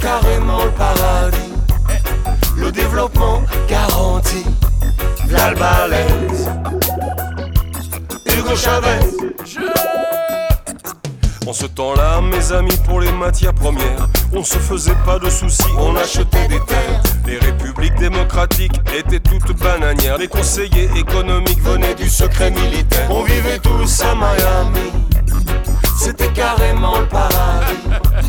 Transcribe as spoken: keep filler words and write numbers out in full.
carrément le paradis. Le développement garanti. V'là le balèze. Hugo Chavez. En ce temps-là, mes amis, pour les matières premières, on se faisait pas de soucis, on achetait des terres. Les républiques démocratiques étaient toutes bananières. Les conseillers économiques venaient du secret militaire. On vivait tous à Miami, c'était carrément le paradis.